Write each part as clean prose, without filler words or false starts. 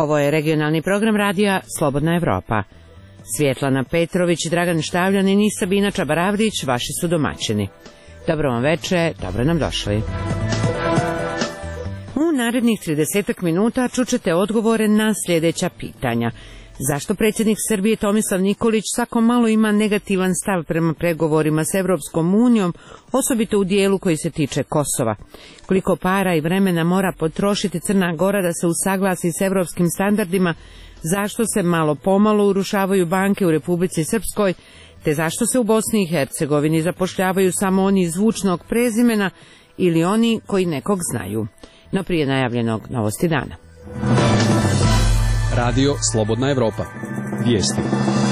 Ovo je regionalni program radija Slobodna Evropa. Svjetlana Petrović, Dragan Štavljanin i Sabina Čabaravdić, vaši su domaćini. Dobro vam veče, dobro nam došli. U narednih 30 minuta čućete odgovore na sljedeća pitanja. Zašto predsjednik Srbije Tomislav Nikolić svako malo ima negativan stav prema pregovorima s Evropskom unijom, osobito u dijelu koji se tiče Kosova? Koliko para i vremena mora potrošiti Crna Gora da se usaglasi s evropskim standardima? Zašto se malo pomalo urušavaju banke u Republici Srpskoj? Te zašto se u Bosni i Hercegovini zapošljavaju samo oni zvučnog prezimena ili oni koji nekog znaju? No prije najavljenog novosti dana. Radio Slobodna Evropa. Vijesti.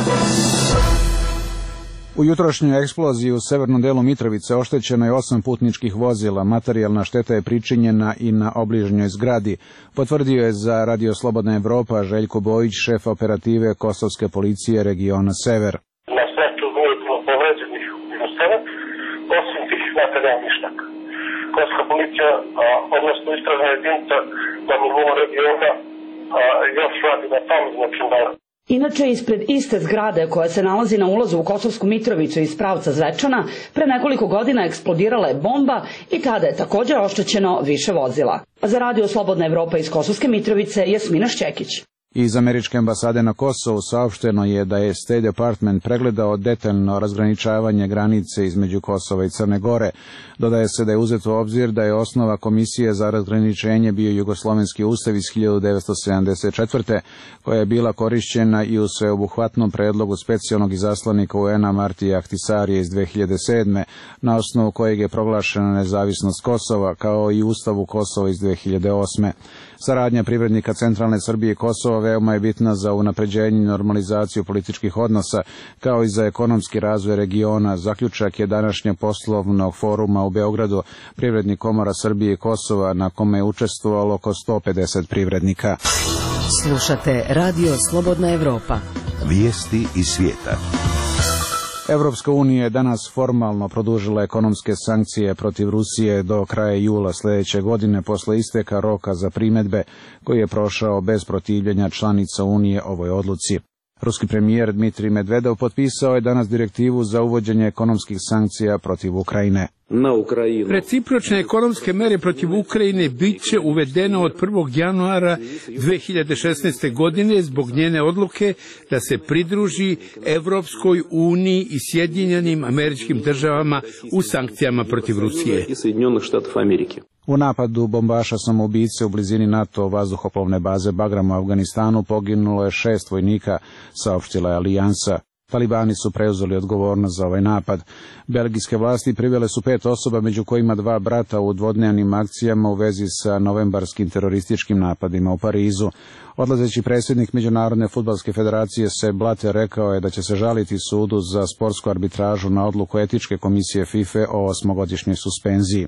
U jutrošnjoj eksploziji u severnom delu Mitrovice oštećeno je 8 putničkih vozila. Materijalna šteta je pričinjena i na obližnjoj zgradi. Potvrdio je za Radio Slobodna Evropa Željko Bojić, šef operative Kosovske policije regiona Sever. Na sreću nije bilo povređenih osoba, osim tih materijalnih šteta. Kosovska policija, odnosno istražna jedinica na nivou regiona, još radi na tom, znači da... Inače, ispred iste zgrade koja se nalazi na ulazu u Kosovsku Mitrovicu iz pravca Zvečana, pre nekoliko godina eksplodirala je bomba i tada je također oštećeno više vozila. Za Radio Slobodna Evropa iz Kosovske Mitrovice, Jasmina Šćekić. Iz američke ambasade na Kosovu saopšteno je da je State Department pregledao detaljno razgraničavanje granice između Kosova i Crne Gore. Dodaje se da je uzeto u obzir da je osnova Komisije za razgraničenje bio Jugoslovenski ustav iz 1974. koja je bila korišćena i u sveobuhvatnom predlogu specijalnog izaslanika UN-a Martija Ahtisarija iz 2007. na osnovu kojeg je proglašena nezavisnost Kosova, kao i Ustavu Kosova iz 2008. Saradnja privrednika Centralne Srbije i Kosova veoma je bitna za unapređenje i normalizaciju političkih odnosa, kao i za ekonomski razvoj regiona. Zaključak je današnjeg poslovnog foruma u Beogradu Privrednih komora Srbije i Kosova, na kome je učestvovalo oko 150 privrednika. Slušate Radio Slobodna Evropa. Vijesti iz svijeta. Evropska unija je danas formalno produžila ekonomske sankcije protiv Rusije do kraja jula sljedeće godine posle isteka roka za primjedbe koji je prošao bez protivljenja članica Unije ovoj odluci. Ruski premijer Dmitrij Medvedev potpisao je danas direktivu za uvođenje ekonomskih sankcija protiv Ukrajine. Recipročne ekonomske mere protiv Ukrajine bit će uvedene od 1. januara 2016. godine zbog njene odluke da se pridruži Evropskoj uniji i Sjedinjenim Američkim Državama u sankcijama protiv Rusije. U napadu bombaša samoubice u blizini NATO vazduhoplovne baze Bagram u Afganistanu poginulo je 6 vojnika, saopštila je Alijansa. Talibani su preuzeli odgovornost za ovaj napad. Belgijske vlasti privele su 5 osoba, među kojima 2 brata, u dvodnevnim akcijama u vezi sa novembarskim terorističkim napadima u Parizu. Odlazeći predsjednik Međunarodne fudbalske federacije Sepp Blatter rekao je da će se žaliti sudu za sportsku arbitražu na odluku etičke komisije FIFA o 8-godišnjoj suspenziji.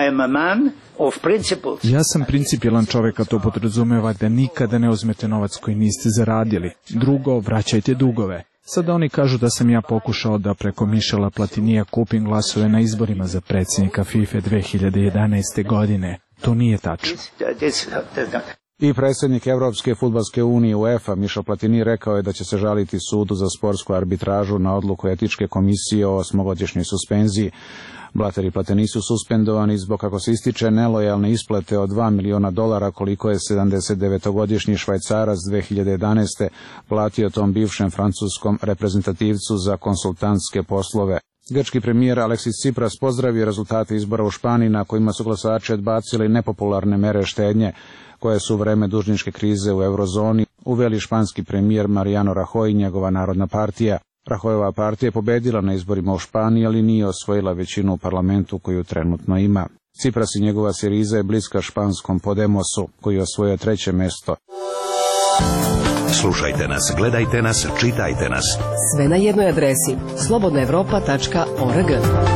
Ja sam principijelan čovjek, a to podrazumijeva da nikada ne uzmete novac koji niste zaradili. Drugo, vraćajte dugove. Sada oni kažu da sam ja pokušao da preko Michela Platinija kupim glasove na izborima za predsjednika FIFA 2011. godine. To nije tačno. I predsjednik Evropske fudbalske unije UEFA Michel Platini rekao je da će se žaliti sudu za sportsku arbitražu na odluku etičke komisije o 8-godišnjoj suspenziji. Blatter i Platini su suspendovani zbog, kako se ističe, nelojalne isplate od $2 miliona koliko je 79-godišnji Švajcarac 2011. platio tom bivšem francuskom reprezentativcu za konsultantske poslove. Grčki premijer Aleksis Tsipras pozdravio rezultate izbora u Španiji, na kojima su glasači odbacili nepopularne mere štednje koje su u vreme dužničke krize u eurozoni uveli španski premijer Mariano Rajoy i njegova Narodna partija. Rahojova partija je pobedila na izborima u Španiji, ali nije osvojila većinu u parlamentu koju trenutno ima. Tsipras i njegova Siriza je bliska španskom Podemosu, koji je osvojio 3. mjesto. Slušajte nas, gledajte nas, čitajte nas. Sve na jednoj adresi slobodnaevropa.org.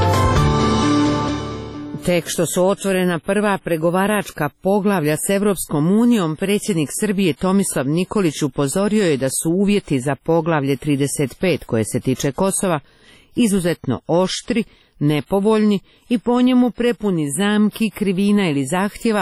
Tek što su otvorena prva pregovaračka poglavlja s Evropskom unijom, predsjednik Srbije Tomislav Nikolić upozorio je da su uvjeti za poglavlje 35 koje se tiče Kosova izuzetno oštri, nepovoljni i po njemu prepuni zamki, krivina ili zahtjeva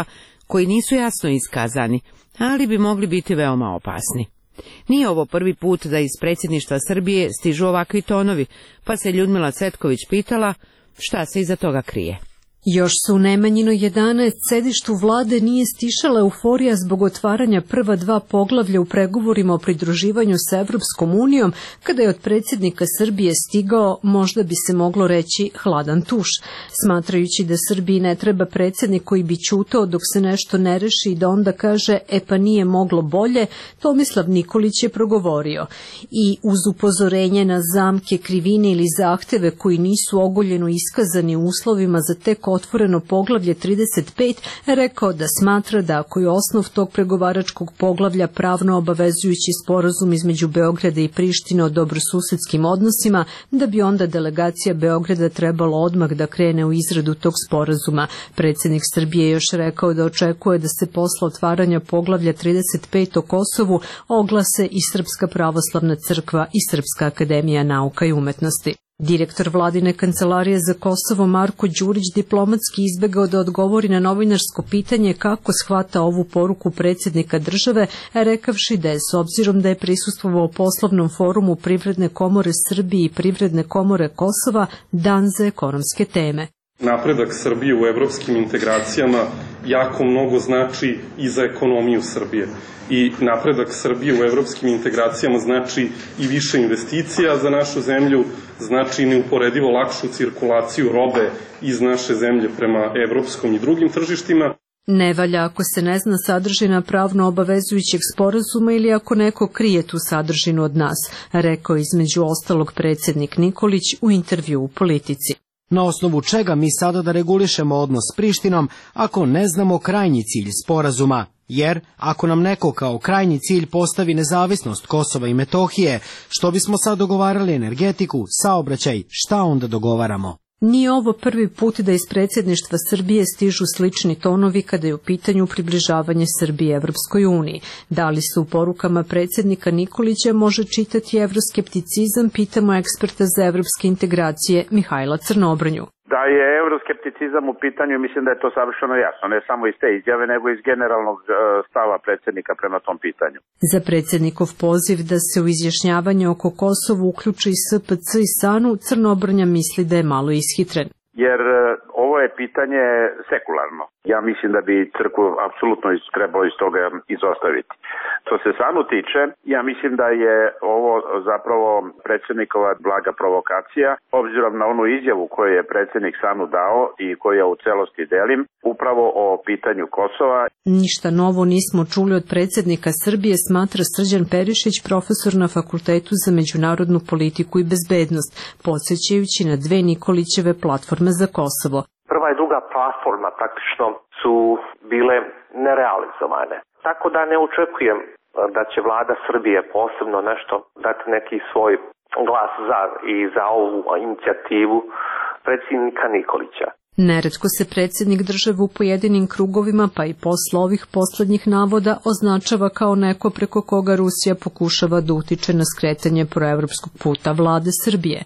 koji nisu jasno iskazani, ali bi mogli biti veoma opasni. Nije ovo prvi put da iz predsjedništva Srbije stižu ovakvi tonovi, pa se Ljudmila Cvetković pitala šta se iza toga krije. Još se u Nemanjinoj 11 sedištu vlade nije stišala euforija zbog otvaranja prva 2 poglavlja u pregovorima o pridruživanju sa Evropskom unijom, kada je od predsjednika Srbije stigao, možda bi se moglo reći, hladan tuš. Smatrajući da Srbiji ne treba predsjednik koji bi ćutao dok se nešto ne reši i da onda kaže, pa nije moglo bolje, Tomislav Nikolić je progovorio. I uz upozorenje na zamke, krivine ili zahteve koji nisu ogoljeno iskazani u uslovima za tek otvoreno poglavlje 35, rekao da smatra da ako je osnov tog pregovaračkog poglavlja pravno obavezujući sporazum između Beograda i Prištine o dobrosusedskim odnosima, da bi onda delegacija Beograda trebalo odmah da krene u izradu tog sporazuma. Predsjednik Srbije je još rekao da očekuje da se posle otvaranja poglavlja 35 o Kosovu oglase i Srpska pravoslavna crkva i Srpska akademija nauka i umetnosti. Direktor vladine kancelarije za Kosovo Marko Đurić diplomatski izbegao da odgovori na novinarsko pitanje kako shvata ovu poruku predsjednika države, rekavši da je s obzirom da je prisustvovao poslovnom forumu Privredne komore Srbije i Privredne komore Kosova dan za ekonomske teme. Napredak Srbije u evropskim integracijama jako mnogo znači i za ekonomiju Srbije. I napredak Srbije u evropskim integracijama znači i više investicija za našu zemlju, znači i neuporedivo lakšu cirkulaciju robe iz naše zemlje prema evropskom i drugim tržištima. Ne valja ako se ne zna sadržina pravno obavezujućeg sporazuma ili ako neko krije tu sadržinu od nas, rekao između ostalog predsjednik Nikolić u intervju u Politici. Na osnovu čega mi sada da regulišemo odnos s Prištinom ako ne znamo krajnji cilj sporazuma? Jer ako nam neko kao krajnji cilj postavi nezavisnost Kosova i Metohije, što bismo sad dogovarali energetiku, saobraćaj, šta onda dogovaramo? Nije ovo prvi put da iz predsjedništva Srbije stižu slični tonovi kada je u pitanju približavanje Srbije Evropskoj uniji. Da li se u porukama predsjednika Nikolića može čitati evroskepticizam, pitamo eksperta za evropske integracije Mihajla Crnobrnju. Da je evroskepticizam u pitanju, mislim da je to savršeno jasno, ne samo iz te izjave, nego iz generalnog stava predsjednika prema tom pitanju. Za predsjednikov poziv da se u izjašnjavanje oko Kosova uključi i SPC i SANU, Crnobrnja misli da je malo ishitren. Jer ovo je pitanje sekularno. Ja mislim da bi crkvu apsolutno trebalo iz toga izostaviti. Što se SANU tiče, ja mislim da je ovo zapravo predsjednikova blaga provokacija, obzirom na onu izjavu koju je predsjednik SANU dao i koju ja u celosti delim, upravo o pitanju Kosova. Ništa novo nismo čuli od predsjednika Srbije, smatra Srđan Perišić, profesor na Fakultetu za međunarodnu politiku i bezbednost, podsjećajući na 2 Nikolićeve platforme za Kosovo. Prva i druga platforma praktično su bile nerealizovane. Tako da ne očekujem da će vlada Srbije posebno nešto dati neki svoj glas za ovu inicijativu predsjednika Nikolića. Neretko se predsjednik države u pojedinim krugovima, pa i posle ovih poslednjih navoda, označava kao neko preko koga Rusija pokušava da utiče na skretanje proevropskog puta vlade Srbije.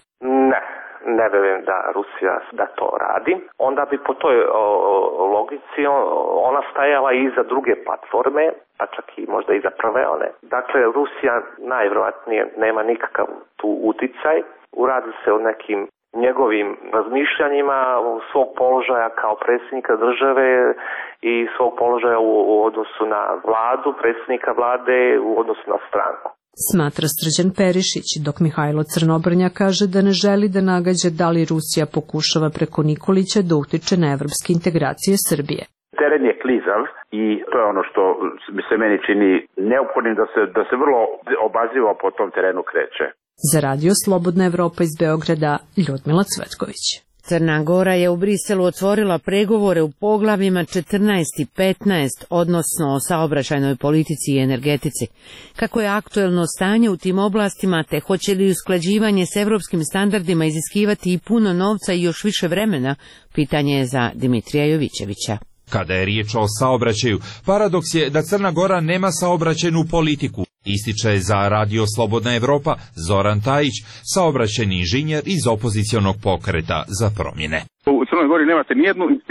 Ne verujem da Rusija da to radi. Onda bi po toj logici ona stajala i za druge platforme, pa čak i možda i za prve one. Dakle, Rusija najvjerojatnije nema nikakav tu uticaj. Uradi se o nekim njegovim razmišljanjima svog položaja kao predsjednika države i svog položaja u odnosu na vladu, predsjednika vlade u odnosu na stranku. Smatra Srđan Perišić, dok Mihajlo Crnobrnja kaže da ne želi da nagađa da li Rusija pokušava preko Nikolića da utiče na evropske integracije Srbije. Teren je klizav i to je ono što se meni čini neophodnim da se vrlo obazrivo po tom terenu kreće. Za Radio Slobodna Evropa iz Beograda, Ljudmila Cvetković. Crna Gora je u Briselu otvorila pregovore u poglavljima 14 i 15, odnosno o saobraćajnoj politici i energetici. Kako je aktuelno stanje u tim oblastima, te hoće li usklađivanje s evropskim standardima iziskivati i puno novca i još više vremena, pitanje je za Dimitrija Jovićevića. Kada je riječ o saobraćaju, paradoks je da Crna Gora nema saobraćajnu politiku, ističe za Radio Slobodna Evropa Zoran Tajić, saobraćajni inženjer iz opozicionog pokreta za promjene. U Crnoj Gori nemate nijednu instituciju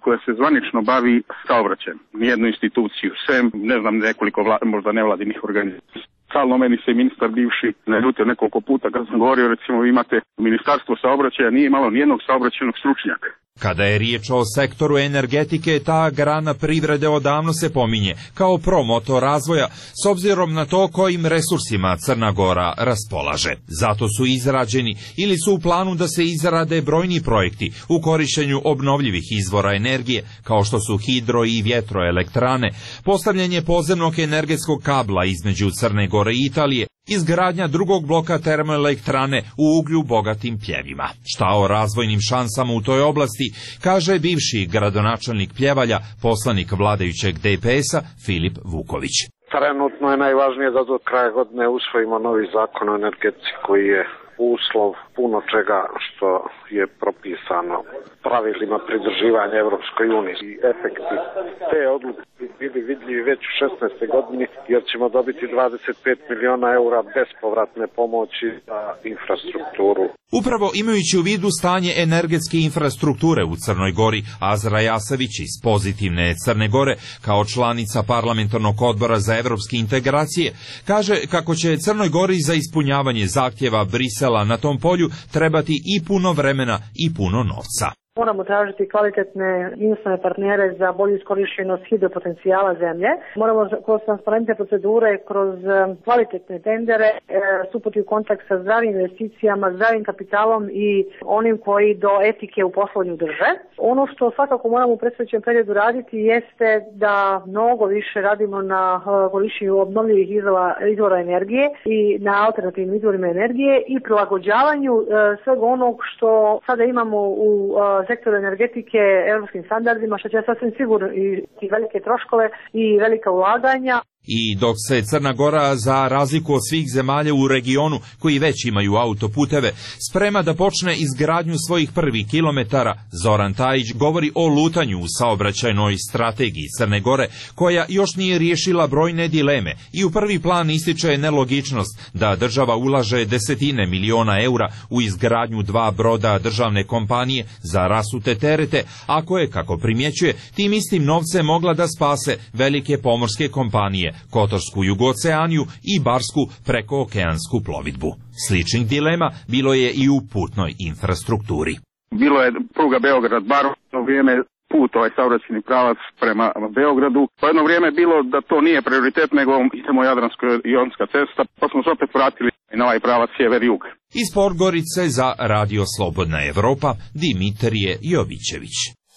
koja se zvanično bavi saobraćajem. Nijednu instituciju, sem, ne znam, nekoliko možda nevladinih organizacija. Stalno meni se ministar bivši naljutio nekoliko puta kad sam govorio, recimo, vi imate ministarstvo saobraćaja, nije imalo nijednog saobraćajnog stručnjaka. Kada je riječ o sektoru energetike, ta grana privrede odavno se pominje kao promotor razvoja, s obzirom na to kojim resursima Crna Gora raspolaže. Zato su izrađeni ili su u planu da se izrade brojni projekti u korištenju obnovljivih izvora energije, kao što su hidro i vjetroelektrane, postavljanje podzemnog energetskog kabla između Crne Gore i Italije, izgradnja drugog bloka termoelektrane u uglju bogatim pljevima. Šta o razvojnim šansama u toj oblasti kaže bivši gradonačelnik Pljevalja, poslanik vladajućeg DPS-a Filip Vuković. Trenutno je najvažnije da do kraja godine usvojimo novi zakon o energetici koji je uslov puno čega što je propisano pravilima pridruživanja Evropskoj uniji. I efekti te odluke bili vidljivi već u 16. godini jer ćemo dobiti 25 miliona eura bespovratne pomoći za infrastrukturu. Upravo imajući u vidu stanje energetske infrastrukture u Crnoj Gori, Azra Jasavić iz Pozitivne Crne Gore, kao članica parlamentarnog odbora za evropske integracije, kaže kako će Crnoj Gori za ispunjavanje zahtjeva Brisela na tom polju trebati i puno vremena i puno novca. Moramo tražiti kvalitetne inostrane partnere za bolju iskorištenost hidropotencijala zemlje. Moramo kroz transparentne procedure, kroz kvalitetne tendere stupiti u kontakt sa zdravim investicijama, zdravim kapitalom i onim koji do etike u poslovanju drže. Ono što svakako moramo u predstojećem periodu raditi jeste da mnogo više radimo na korištenju obnovljivih izvora energije i na alternativnim izvorima energije i prilagođavanju svega onog što sada imamo u sektoru energetike europskim standardima, što će sasvim sigurno i velike troškove i velika ulaganja. I dok se Crna Gora, za razliku od svih zemalja u regionu koji već imaju autoputeve, sprema da počne izgradnju svojih prvih kilometara, Zoran Tajić govori o lutanju u saobraćajnoj strategiji Crne Gore, koja još nije riješila brojne dileme i u prvi plan ističe nelogičnost da država ulaže desetine miliona eura u izgradnju dva broda državne kompanije za rasute terete, ako je, kako primjećuje, tim istim novcem mogla da spase velike pomorske kompanije, Kotorsku Jugoceaniju i Barsku prekookeansku plovidbu. Sličnih dilema bilo je i u putnoj infrastrukturi. Bilo je pruga Beograd-Bar, u vrijeme put, saobraćajni pravac prema Beogradu. Po jedno vrijeme je bilo da to nije prioritet, nego idemo Jadransko-jonska cesta, pa smo se opet vratili na ovaj pravac sjever-jug. Iz Podgorice za Radio Slobodna Evropa, Dimitrije Jovićević.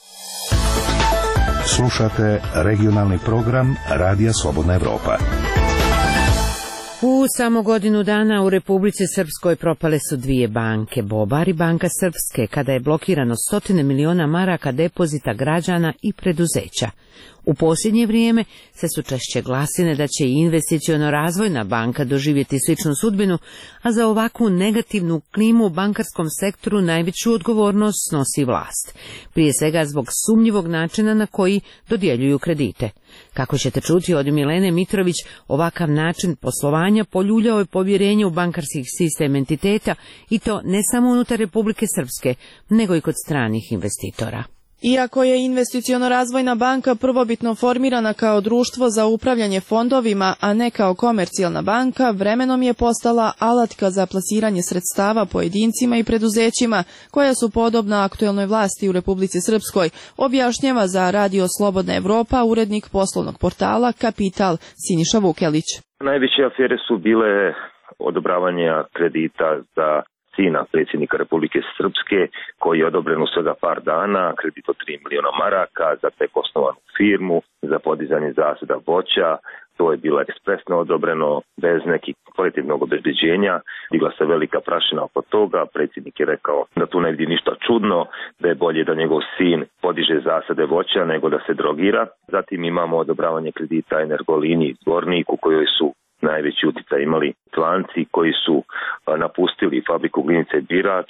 Slušate regionalni program Radija Slobodna Evropa. U samo godinu dana u Republici Srpskoj propale su dvije banke, Bobar i Banka Srpske, kada je blokirano stotine miliona maraka depozita građana i preduzeća. U posljednje vrijeme se su češće glasine da će i investiciono-razvojna banka doživjeti sličnu sudbinu, a za ovakvu negativnu klimu u bankarskom sektoru najveću odgovornost snosi vlast. Prije svega zbog sumnjivog načina na koji dodjeljuju kredite. Kako ćete čuti od Milene Mitrović, ovakav način poslovanja poljuljao je povjerenje u bankarski sistem entiteta i to ne samo unutar Republike Srpske, nego i kod stranih investitora. Iako je investiciono-razvojna banka prvobitno formirana kao društvo za upravljanje fondovima, a ne kao komercijalna banka, vremenom je postala alatka za plasiranje sredstava pojedincima i preduzećima, koja su podobna aktuelnoj vlasti u Republici Srpskoj, objašnjava za Radio Slobodna Evropa urednik poslovnog portala Kapital Siniša Vukelić. Najveće afere su bile odobravanje kredita za sina predsjednika Republike Srpske, koji je odobren u svega par dana, kredit od 3 miliona maraka za tek osnovanu firmu, za podizanje zasada voća. To je bilo ekspresno odobreno, bez nekih kvalitetnog obezbeđenja. Digla se velika prašina oko toga. Predsjednik je rekao da tu ne vidi ništa čudno, da je bolje da njegov sin podiže zasade voća nego da se drogira. Zatim imamo odobravanje kredita Energolini iz Zvornik, u kojoj su najveći utjecaj imali Tlanci koji su napustili fabriku glinice Birač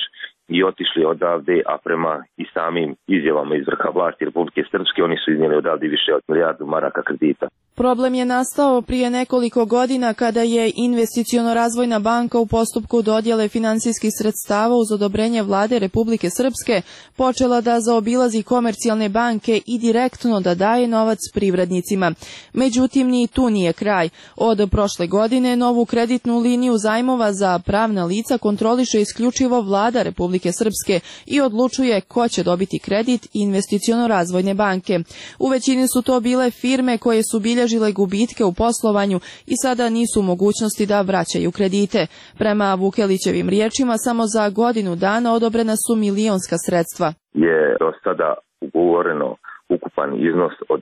i otišli odavde, a prema i samim izjavama iz vrha vlasti Republike Srpske oni su iznijeli odavde više od milijardu maraka kredita. Problem je nastao prije nekoliko godina kada je Investiciono-razvojna banka u postupku dodjele finansijskih sredstava uz odobrenje vlade Republike Srpske počela da zaobilazi komercijalne banke i direktno da daje novac privrednicima. Međutim, ni tu nije kraj. Od prošle godine novu kreditnu liniju zajmova za pravna lica kontroliše isključivo vlada Republike Srpske i odlučuje ko će dobiti kredit Investiciono-razvojne banke. U većini su to bile firme koje su bilježile gubitke u poslovanju i sada nisu u mogućnosti da vraćaju kredite. Prema Vukelićevim riječima, samo za godinu dana odobrena su milionska sredstva. Je do sada ugovoreno ukupan iznos od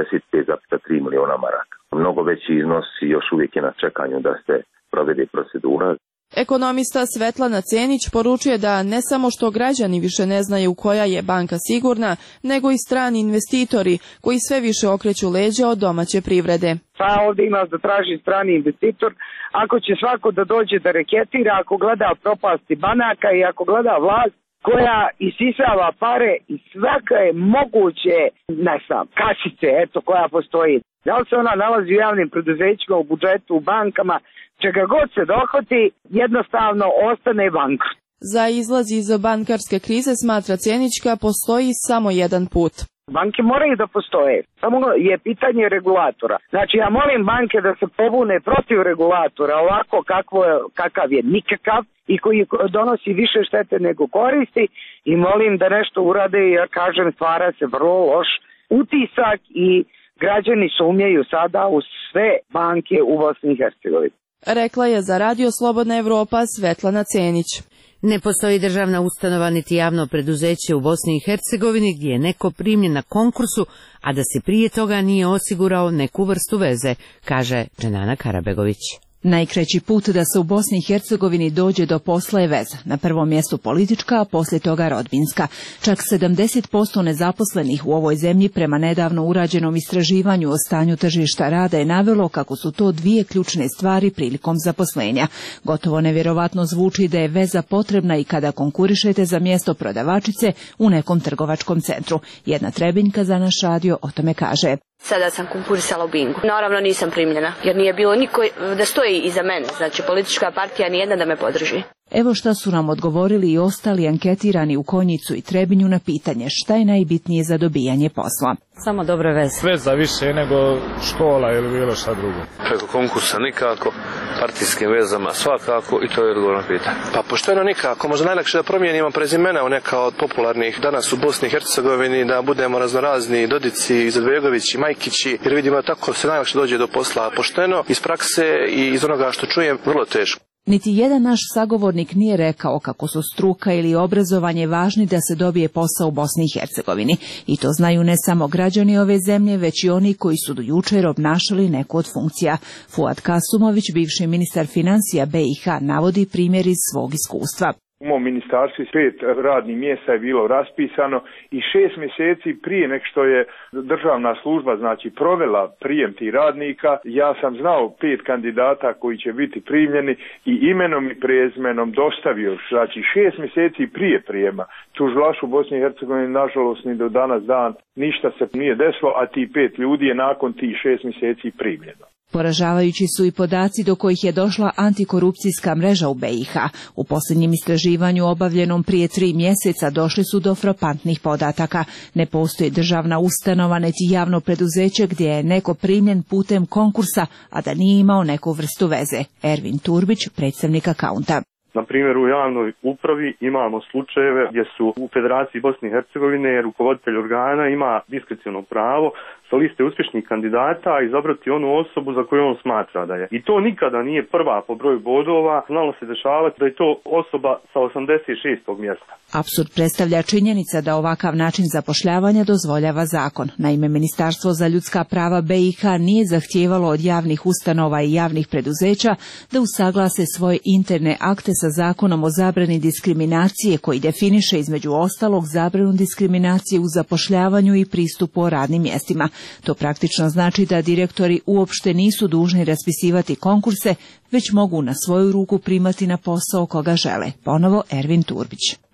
45,3 miliona maraka. Mnogo veći iznos još uvijek je na čekanju da se provede procedura. Ekonomista Svetlana Cenić poručuje da ne samo što građani više ne znaju koja je banka sigurna, nego i strani investitori koji sve više okreću leđa od domaće privrede. Pa ovdje ima da traži strani investitor, ako će svako da dođe da reketira, ako gleda propasti banaka i ako gleda vlast koja isisava pare i svaka je moguće, ne znam, kasice, eto, koja postoji. Da li se ona nalazi u javnim preduzećima, u budžetu, u bankama, čega god se dohvati, jednostavno ostane banka. Za izlaz iz bankarske krize, smatra Cenićka, postoji samo jedan put. Banke moraju da postoje, samo je pitanje regulatora. Znači, ja molim banke da se pobune protiv regulatora, ovako kakav je nikakav i koji donosi više štete nego koristi, i molim da nešto urade, jer kažem, stvara se vrlo loš utisak i građani sumnjaju sada u sve banke u Bosni i Hercegovini. Rekla je za Radio Slobodna Evropa Svetlana Cenić. Ne postoji državna ustanova niti javno preduzeće u Bosni i Hercegovini gdje je neko primljen na konkursu, a da se prije toga nije osigurao neku vrstu veze, kaže Dženana Karabegović. Najkraći put da se u Bosni i Hercegovini dođe do posla je veza. Na prvom mjestu politička, a poslije toga rodbinska. Čak 70% nezaposlenih u ovoj zemlji prema nedavno urađenom istraživanju o stanju tržišta rada je navelo kako su to dvije ključne stvari prilikom zaposlenja. Gotovo nevjerovatno zvuči da je veza potrebna i kada konkurišete za mjesto prodavačice u nekom trgovačkom centru. Jedna Trebinjka za naš radio o tome kaže. Sada sam konkurisala u Bingu. Naravno nisam primljena, jer nije bilo niko da stoji iza mene, znači politička partija nijedna da me podrži. Evo šta su nam odgovorili i ostali anketirani u Konjicu i Trebinju na pitanje šta je najbitnije za dobijanje posla. Samo dobre veze. Veza više nego škola ili bilo šta drugo. Preko konkursa nikako, partijskim vezama svakako, i to je odgovorno pitanje. Pa pošteno nikako, možda najlakše da promijenimo prezimena u neka od popularnih danas u Bosni i Hercegovini, da budemo raznorazni Dodici, Izetbegovići, Majkići, jer vidimo tako se najlakše dođe do posla. Pošteno iz prakse i iz onoga što čujem vrlo teško. Niti jedan naš sagovornik nije rekao kako su struka ili obrazovanje važni da se dobije posao u Bosni i Hercegovini. I to znaju ne samo građani ove zemlje, već i oni koji su do jučer obnašali neku od funkcija. Fuad Kasumović, bivši ministar financija BiH, navodi primjer iz svog iskustva. U mom ministarstvu 5 radnih mjesta je bilo raspisano i 6 mjeseci prije nek što je državna služba znači provela prijem tih radnika, ja sam znao 5 kandidata koji će biti primljeni i imenom i prezimenom dostavio, znači 6 mjeseci prije prijema. Tužilaš u Bosni i Hercegovini nažalost ni do danas dan ništa se nije desilo, a ti 5 ljudi je nakon tih 6 mjeseci primljeno. Poražavajući su i podaci do kojih je došla antikorupcijska mreža u BiH. U posljednjem istraživanju obavljenom prije 3 mjeseca došli su do frapantnih podataka. Ne postoji državna ustanova niti javno preduzeće gdje je neko primljen putem konkursa, a da nije imao neku vrstu veze. Ervin Turbić, predstavnik Akaunta. Na primjer, u javnoj upravi imamo slučajeve gdje su u Federaciji Bosne i Hercegovine rukovoditelj organa ima diskreciono pravo sa liste uspješnih kandidata izabrati onu osobu za koju on smatra da je. I to nikada nije prva po broju bodova, znalo se dešavati da je to osoba sa 86. mjesta. Apsurd predstavlja činjenica da ovakav način zapošljavanja dozvoljava zakon. Naime, Ministarstvo za ljudska prava BiH nije zahtijevalo od javnih ustanova i javnih preduzeća da usaglase svoje interne akte sa zakonom o zabrani diskriminacije koji definiše između ostalog zabranu diskriminacije u zapošljavanju i pristupu o radnim mjestima. To praktično znači da direktori uopšte nisu dužni raspisivati konkurse, već mogu na svoju ruku primati na posao koga žele. Ponovo Ervin Turbić.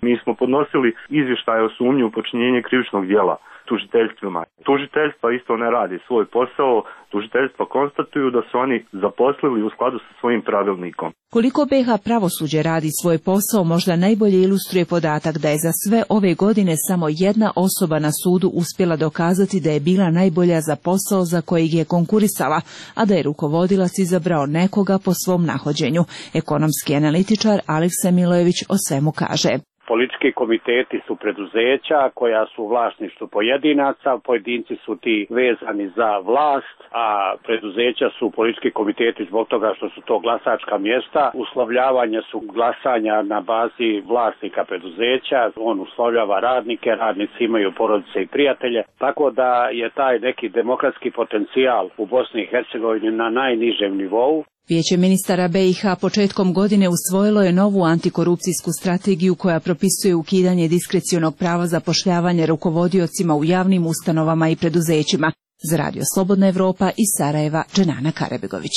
Mi smo podnosili izvještaje o sumnji u počinjenje krivičnog djela tužiteljstvima. Tužiteljstva isto ne radi svoj posao, tužiteljstva konstatuju da su oni zaposlili u skladu sa svojim pravilnikom. Koliko BiH pravosuđe radi svoj posao možda najbolje ilustruje podatak da je za sve ove godine samo jedna osoba na sudu uspjela dokazati da je bila najbolja za posao za kojeg je konkurisala, a da je rukovodilac izabrao nekoga po svom nahođenju. Ekonomski analitičar Aleksa Milojević o svemu kaže. Politički komiteti su preduzeća koja su u vlasništvu pojedinaca, pojedinci su ti vezani za vlast, a preduzeća su politički komiteti zbog toga što su to glasačka mjesta. Uslovljavanje su glasanja na bazi vlasnika preduzeća, on uslovljava radnike, radnici imaju porodice i prijatelje, tako da je taj neki demokratski potencijal u Bosni i Hercegovini na najnižem nivou. Vijeće ministara BiH početkom godine usvojilo je novu antikorupcijsku strategiju koja propisuje ukidanje diskrecionog prava zapošljavanja rukovodiocima u javnim ustanovama i preduzećima. Za Radio Slobodna Evropa iz Sarajeva, Dženana Karebegović.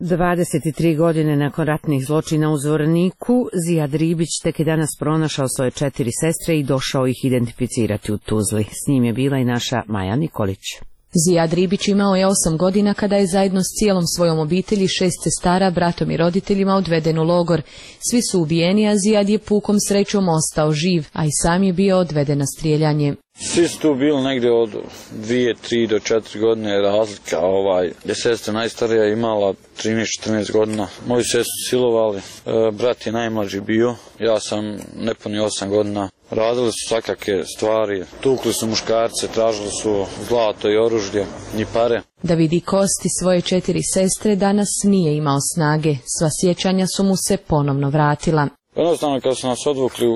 23 godine nakon ratnih zločina u Zvorniku, Zijad Ribić tek je danas pronašao svoje 4 sestre i došao ih identificirati u Tuzli. S njim je bila i naša Maja Nikolić. Zijad Ribić imao je 8 godina kada je zajedno s cijelom svojom obitelji, 6 sestara, bratom i roditeljima odveden u logor. Svi su ubijeni, a Zijad je pukom srećom ostao živ, a i sam je bio odveden na strijeljanje. Svi su tu bili negdje od 2, 3 do 4 godine razlika. Je sestra najstarija imala 13-14 godina. Moju sestru silovali, brat je najmlađi bio, ja sam nepuni 8 godina. Radili su svakake stvari, tukli su muškarce, tražili su zlato i oružje i pare. Da vidi kosti svoje 4 sestre danas nije imao snage, sva sjećanja su mu se ponovno vratila. Jednostavno kad su nas odvukli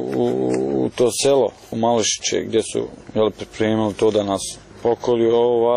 u to selo, u Mališiće, gdje su pripremili to da nas pokolju,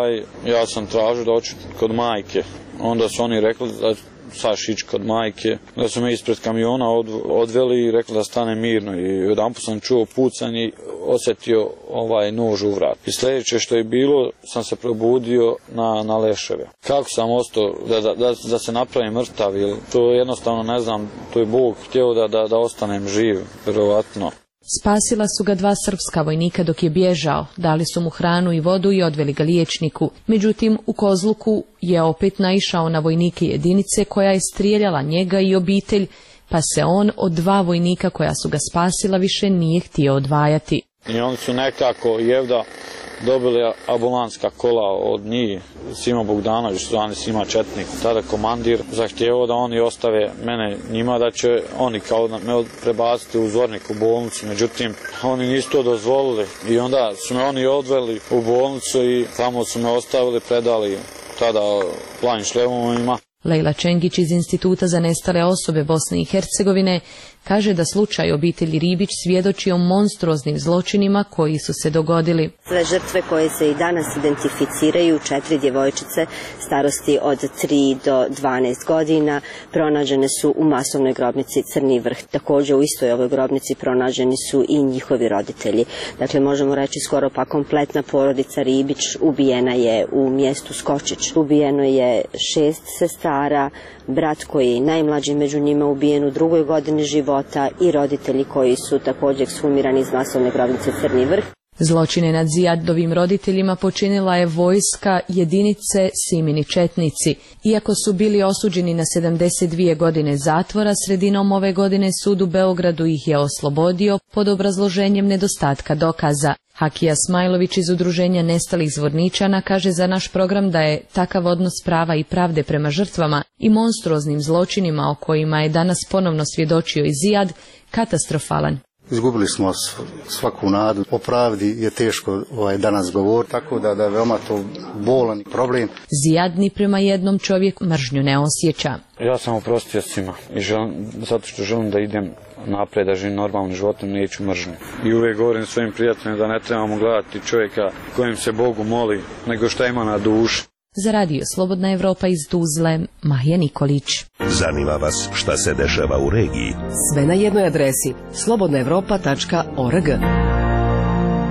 ja sam tražio da hoću kod majke. Onda su oni rekli da saš ići kod majke, da su me ispred kamiona odveli i rekli da stane mirno. I jedanput sam čuo pucanje i osjetio nož u vrat. I sljedeće što je bilo, sam se probudio na leševe. Kako sam ostao da se napravim mrtav, to jednostavno ne znam, to je Bog htio da ostanem živ, vjerovatno. Spasila su ga 2 srpska vojnika dok je bježao, dali su mu hranu i vodu i odveli ga liječniku. Međutim, u Kozluku je opet naišao na vojnike jedinice koja je strijeljala njega i obitelj, pa se on od 2 vojnika koja su ga spasila više nije htio odvajati. I oni su nekako Jevda dobili ambulanska kola od njih, Simo Bogdanović, zvani Sima Četnik, tada komandir, zahtjevao da oni ostave mene njima, da će oni kao me prebaciti u Zvornik u bolnicu, međutim oni nisu to dozvolili i onda su me oni odveli u bolnicu i tamo su me ostavili, predali tada Planim Šlemovima. Lejla Čengić iz Instituta za nestale osobe Bosne i Hercegovine kaže da slučaj obitelji Ribić svjedoči o monstruoznim zločinima koji su se dogodili. Sve žrtve koje se i danas identificiraju, 4 djevojčice starosti od 3 do 12 godina, pronađene su u masovnoj grobnici Crni Vrh. Također u istoj ovoj grobnici pronađeni su i njihovi roditelji. Dakle, možemo reći skoro pa kompletna porodica Ribić ubijena je u mjestu Skočić. Ubijeno je 6 sestara, brat koji je najmlađi među njima ubijen u 2. godini života i roditelji koji su također ekshumirani iz masovne grobnice Crni Vrh. Zločine nad Zijadovim roditeljima počinila je vojska jedinice Simini četnici. Iako su bili osuđeni na 72 godine zatvora, sredinom ove godine sud u Beogradu ih je oslobodio pod obrazloženjem nedostatka dokaza. Hakija Smajlović iz Udruženja nestalih Zvorničana kaže za naš program da je takav odnos prava i pravde prema žrtvama i monstruoznim zločinima o kojima je danas ponovno svjedočio i Zijad katastrofalan. Izgubili smo svaku nadu, o pravdi je teško danas govoriti, tako da je veoma to bolan problem. Zijad ni prema jednom čovjeku mržnju ne osjeća. Ja sam oprostio svima i zato što želim da idem naprijed, da živim normalnim životom, neću mržnju. I uvijek govorim svojim prijateljima da ne trebamo gledati čovjeka kojem se Bogu moli, nego šta ima na duši. Za Radio Slobodna Evropa iz Tuzle, Maja Nikolić. Zanima vas šta se dešava u regiji? Sve na jednoj adresi slobodnaevropa.org.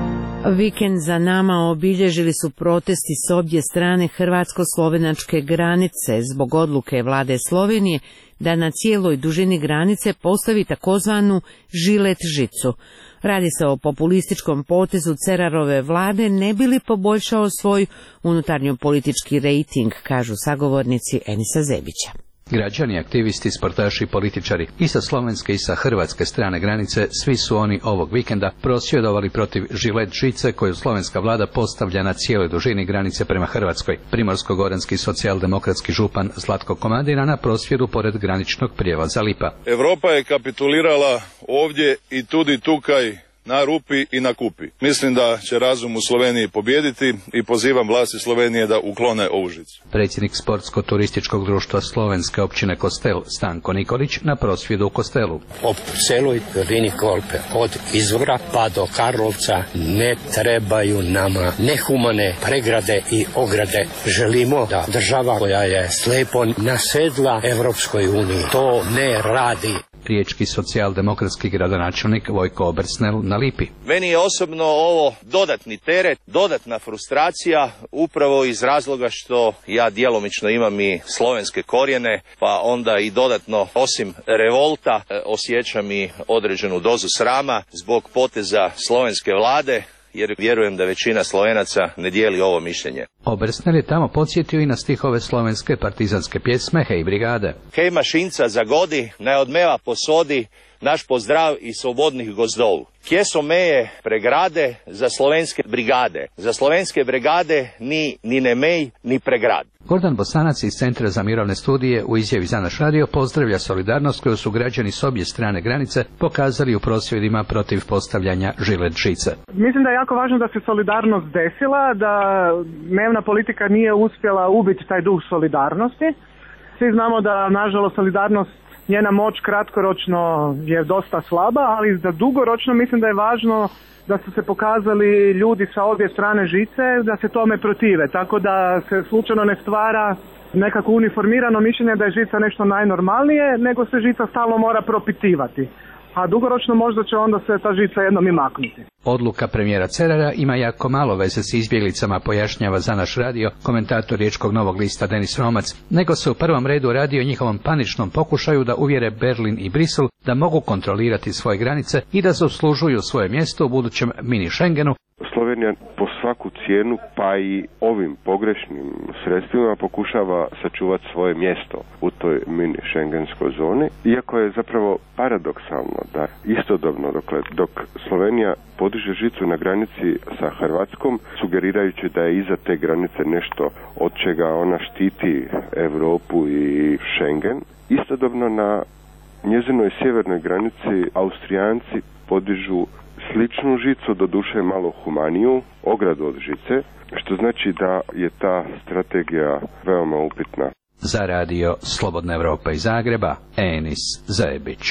Vikend za nama obilježili su protesti s obje strane hrvatsko-slovenačke granice zbog odluke vlade Slovenije da na cijeloj dužini granice postavi takozvanu žilet žicu. Radi se o populističkom potezu Cerarove vlade, ne bi li poboljšao svoj unutarnjo-politički rejting, kažu sagovornici Enisa Zebića. Građani, aktivisti, sportaši, političari i sa slovenske i sa hrvatske strane granice, svi su oni ovog vikenda prosvjedovali protiv žilet žice koju slovenska vlada postavlja na cijeloj dužini granice prema Hrvatskoj. Primorsko-goranski socijaldemokratski župan Zlatko Komadina na prosvjedu pored graničnog prijelaza Lipa. Evropa je kapitulirala ovdje i tudi tukaj na rupi i na kupi. Mislim da će razum u Sloveniji pobijediti i pozivam vlasti Slovenije da uklone ovu žicu. Predsjednik sportsko-turističkog društva slovenske općine Kostel Stanko Nikolić na prosvjedu u Kostelu. Po celoj dolini Kolpe, od izvora pa do Karlovca, ne trebaju nama nehumane pregrade i ograde. Želimo da država koja je slepo nasedla Evropskoj uniji to ne radi. Riječki socijaldemokratski gradonačelnik Vojko Obersnel na Lipi. Meni je osobno ovo dodatni teret, dodatna frustracija, upravo iz razloga što ja djelomično imam i slovenske korijene, pa onda i dodatno, osim revolta, osjećam i određenu dozu srama zbog poteza slovenske vlade, jer vjerujem da većina Slovenaca ne dijeli ovo mišljenje. Obersnel je tamo podsjetio i na stihove slovenske partizanske pjesme Hej brigade. Hej mašinca zagodi, ne odmeva posodi, naš pozdrav iz slobodnih gozdov. Kje so meje pregrade za slovenske brigade? Za slovenske brigade ni ne mej, ni pregrad. Gordan Bosanac iz Centra za mirovne studije u izjavi za naš radio pozdravlja solidarnost koju su građani s obje strane granice pokazali u prosvjedima protiv postavljanja žilet žice. Mislim da je jako važno da se solidarnost desila, da dnevna politika nije uspjela ubiti taj duh solidarnosti. Svi znamo da, nažalost, solidarnost, njena moć kratkoročno je dosta slaba, ali za dugoročno mislim da je važno da su se pokazali ljudi sa obje strane žice, da se tome protive, tako da se slučajno ne stvara nekako uniformirano mišljenje da je žica nešto najnormalnije, nego se žica stalno mora propitivati. A dugoročno možda će onda se ta žica jednom i maknuti. Odluka premijera Cerara ima jako malo veze s izbjeglicama, pojašnjava za naš radio komentator Riječkog Novog lista Denis Romac, nego se u prvom redu radi o njihovom paničnom pokušaju da uvjere Berlin i Brisel da mogu kontrolirati svoje granice i da zaslužuju svoje mjesto u budućem mini Schengenu. Slovenija po svaku cijenu, pa i ovim pogrešnim sredstvima pokušava sačuvati svoje mjesto u toj mini šengenskoj zoni, iako je zapravo paradoksalno da istodobno dok Slovenija podiže žicu na granici sa Hrvatskom, sugerirajući da je iza te granice nešto od čega ona štiti Europu i Schengen, istodobno na njezinoj sjevernoj granici Austrijanci podižu sličnu žicu, doduše malo humaniju, ogradu od žice, što znači da je ta strategija veoma upitna. Za radio Slobodna Evropa iz Zagreba, Enis Zebić.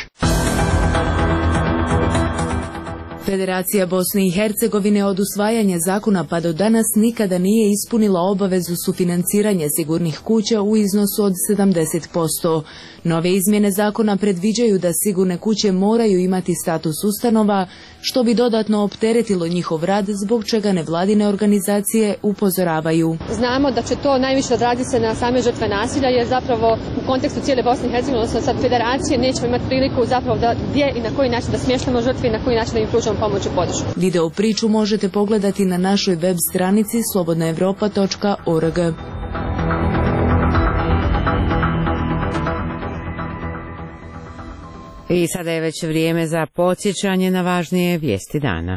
Federacija Bosne i Hercegovine od usvajanja zakona pa do danas nikada nije ispunila obavezu sufinanciranja sigurnih kuća u iznosu od 70%. Nove izmjene zakona predviđaju da sigurne kuće moraju imati status ustanova, što bi dodatno opteretilo njihov rad, zbog čega nevladine organizacije upozoravaju. Znamo da će to najviše odraditi se na same žrtve nasilja, jer zapravo u kontekstu cijele Bosne i Hercegovine, odnosno sad federacije, nećemo imati priliku zapravo da gdje i na koji način da smještamo žrtve i na koji način da im pružamo pomoć i podršku. Video priču možete pogledati na našoj web stranici slobodnaevropa.org. I sada je već vrijeme za podsjećanje na važnije vijesti dana.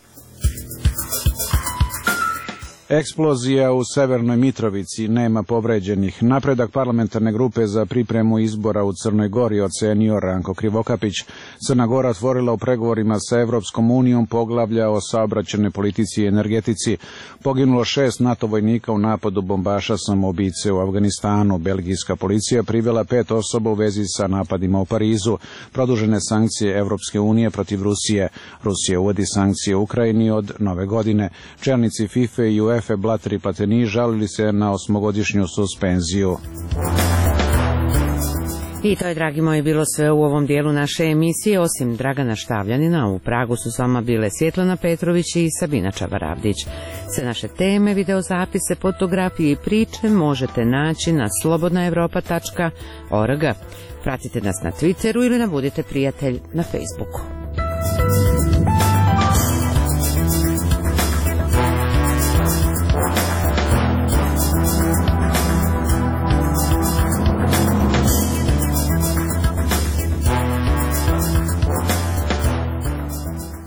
Eksplozija u Severnoj Mitrovici, nema povređenih. Napredak parlamentarne grupe za pripremu izbora u Crnoj Gori ocenio Ranko Krivokapić. Crna Gora otvorila u pregovorima sa Evropskom unijom poglavlja o saobraćajnoj politici i energetici. Poginulo 6 NATO vojnika u napadu bombaša samoubice u Afganistanu. Belgijska policija privela 5 osoba u vezi sa napadima u Parizu. Produžene sankcije Evropske unije protiv Rusije. Rusija uvodi sankcije Ukrajini od nove godine. Čelnici FIFA i UEFA Blatter i Platini žalili se na 8-godišnju suspenziju. I to je, dragi moji, bilo sve u ovom dijelu naše emisije. Osim Dragana Štavljanina, u Pragu su s vama bile Svjetlana Petrović i Sabina Čavaravdić. Sve naše teme, videozapise, fotografije i priče možete naći na slobodnaevropa.org. Pratite nas na Twitteru ili nam budite prijatelj na Facebooku.